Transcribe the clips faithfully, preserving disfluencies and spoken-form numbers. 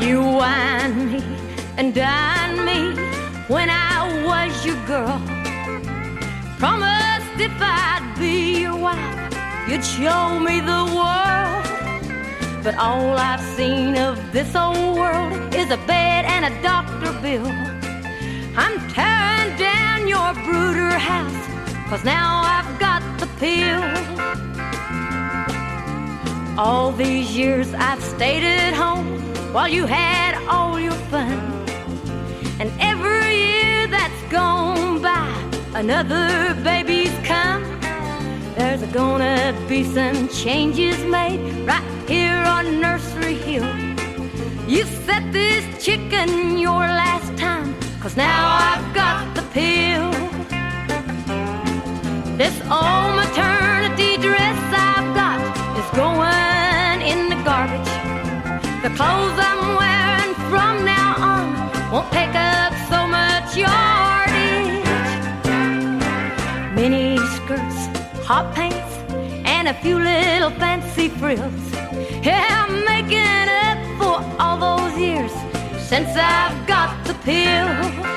You wine me and dine me when I was your girl. Promised if I'd be your wife, you'd show me the world. But all I've seen of this old world is a bed and a doctor bill. I'm tearing down your brooder house, 'cause now I've got the pill. All these years I've stayed at home while you had all your fun. And every year that's gone by, another baby's come. There's gonna be some changes made right here on Nursery Hill. You set this chicken your last time, 'cause now I've got the pill. This old maternity dress I've got is going in the garbage. The clothes I'm wearing from now on won't take up so much yardage. Mini skirts, hot pants, and a few little fancy frills. Yeah, I'm making up for all those years since I've got the pill.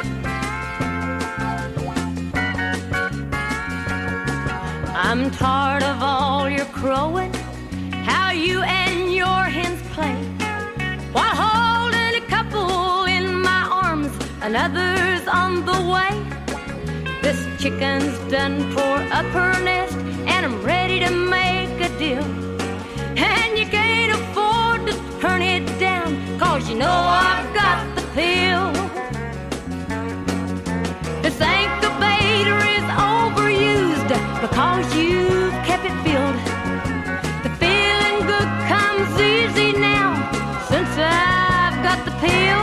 I'm tired of all your crowing, how you and your hens play, while holding a couple in my arms, another's on the way. This chicken's done tore up her nest, and I'm ready to make a deal. And you can't afford to turn it down, 'cause you know I've got the pill. This incubator is overused because you've kept it filled. The feeling good comes easy now since I've got the pill.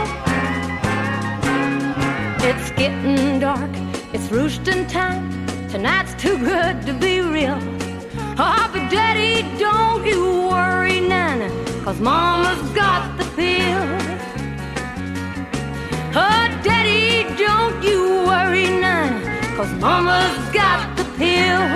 It's getting dark, it's roosting time. Tonight's too good to be real. Oh, but Daddy, don't you worry none, 'cause Mama's got the pill. Oh, Daddy, don't you worry none, 'cause Mama's got the pill.